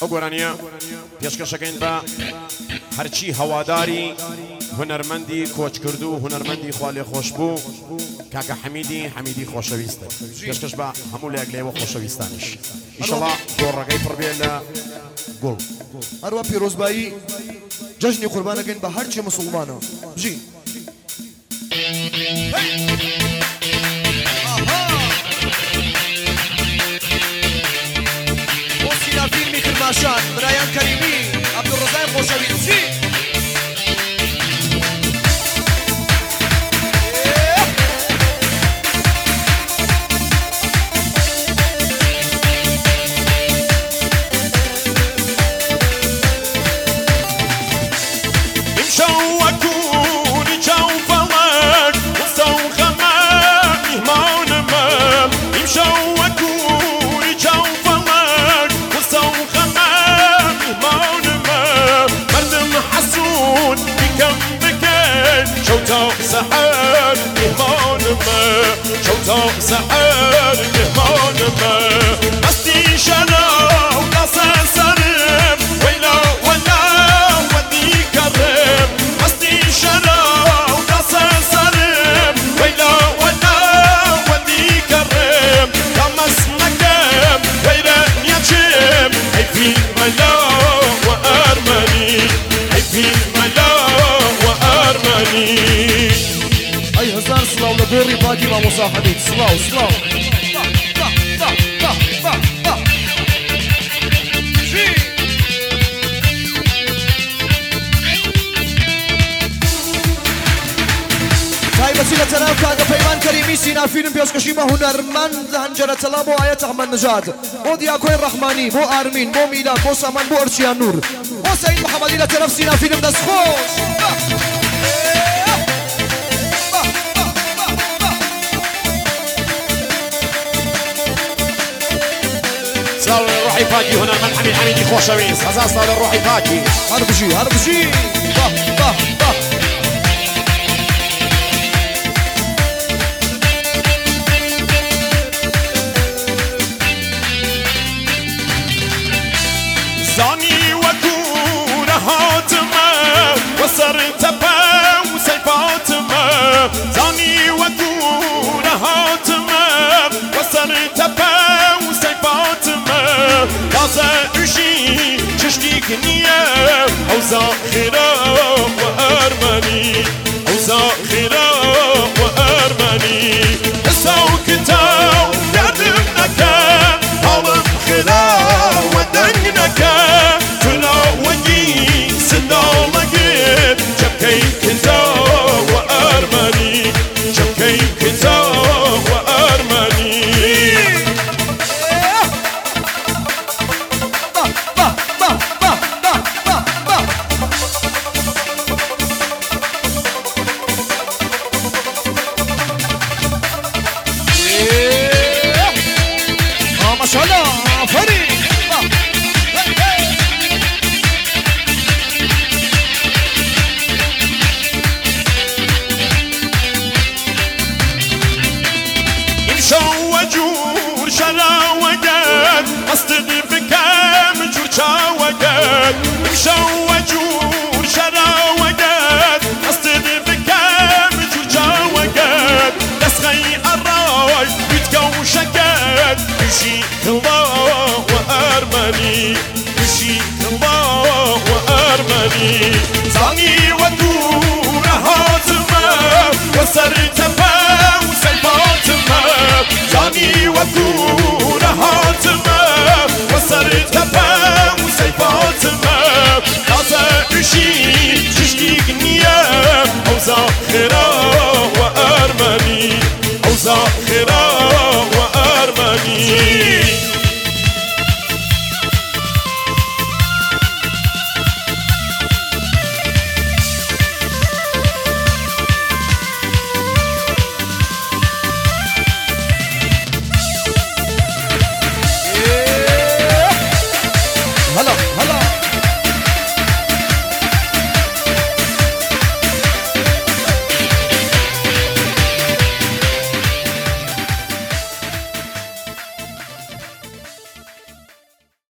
ئەگۆرانیە پێشکەشەکەین بە هەرچی هەواداری هونەرمەندی کۆچکردو و هونەرمەندی خوا لێخۆش بوو کاکە حەمیدی خۆشەویستە پێشکەش بە هەموو لایەک لێوە خۆشەویستانش ئیشەڵا گۆڕەکەی پڕبێ لە گوڵ هەروە پیرۆزبایی جەژنی قوربانەکەین بە هەرچی مسڵمانە بژی بۆ سینافیلمی کرماشان برایان کەریمی عەبدوڕەزای خۆشەویستی سحر مهمان ما شوتا سحر مهمان ما مستی شنا و ناسا سرم ویلا ولا ودی کرم مستی شنا و ناسا سرم ویلا ولا ودی کرم تمس نکم غیر نیچم ایفی ملا و ارمنی ایفی ملا و ارمنی أي هزار صلاة لبوري باقي مع مصاحبين صلاة طيب وسيلة تلاف كاغا فيمان كريمي سينا فيلم بيسكشي ما هنرمند هنجرة تلابو آيات أحمد نجاد بو دياكوين رحماني بو آرمين بو ميلاد بو سامان بو أرشيان نور بو سيد محمدي لتلف سينا فيلم دسخوش سلام للروحي فاجي هنا من حميدي خوشويس هزار سلام للروحي فاجي هربجي زاني وكور هاتما وصرت با وسيفاتما زاني وكور هاتما وصرت با لازا اشي چشتيك نية او زاخرة وارمني او زاخرة وارمني اساو كتاو يردم نكا هالم خلا ودنجنكا تلا وجي سندالجين جبكي كتاو وارمني جبكي كتاو وارمني وجور شلا وقت أصدق بكام جور شا وقت مشو وجور شلا وقت أصدق بكام جور شا وقت نسخي الراي بتكو شكت يشي الله وأرمني يشي الله وأرمني زاني ودور هاتما وصرت با وسيفاتما زاني وكور هاتما وصرت با وسيفاتما لازا اشي تشتيك نية او زاخرة وارمني او زاخرة